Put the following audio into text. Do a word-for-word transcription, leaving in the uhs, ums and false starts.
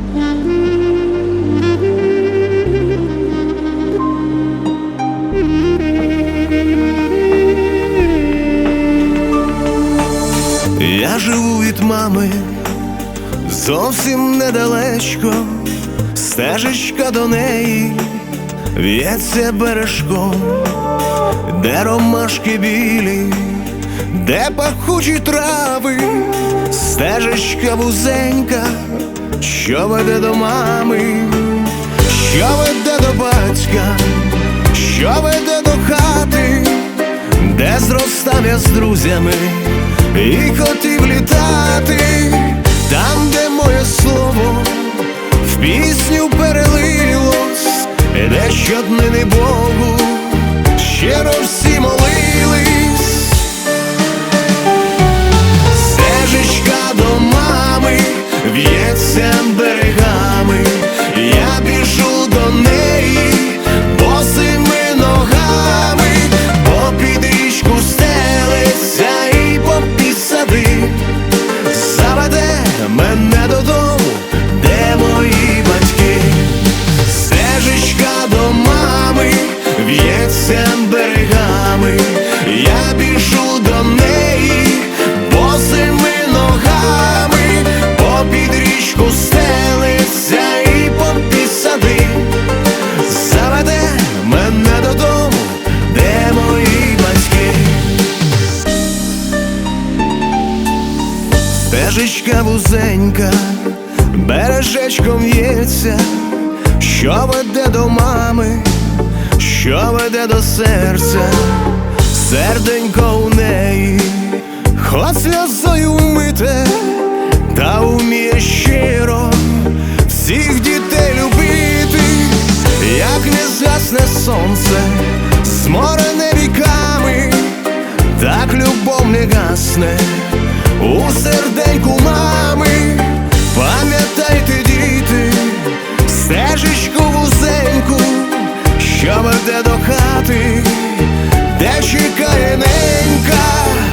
Я живу від мами зовсім недалечко, стежечка до неї в'ється бережком, де ромашки білі, де пахучі трави, стежечка вузенька, що веде до мами, що веде до батька, що веде до хати, де зростав я з друзями і хотів літати, там, де моє слово в пісню перелилось, де щоднини Богу щиро всі молились. Стежечка до мами в'ється берегами, я біжу до неї босими ногами, попід річку стелиться і попід сади, заведе мене додому, де мої батьки. Стежечка до мами в'ється берегами, я біжу до неї босими ногами, попід річку стелиться і попід сади, заведе мене додому, де мої батьки. Стежечка вузенька бережечком в'ється, що веде до мами, що веде до серця, серденько у неї хоч сльозою вмите, та вміє щиро всіх дітей любити. Як не згасне сонце, зморене віками, так любов не гасне у серденьку мами. Пам'ятайте, діти, стежечку вузеньку, що веде до хати, де чекає ненька.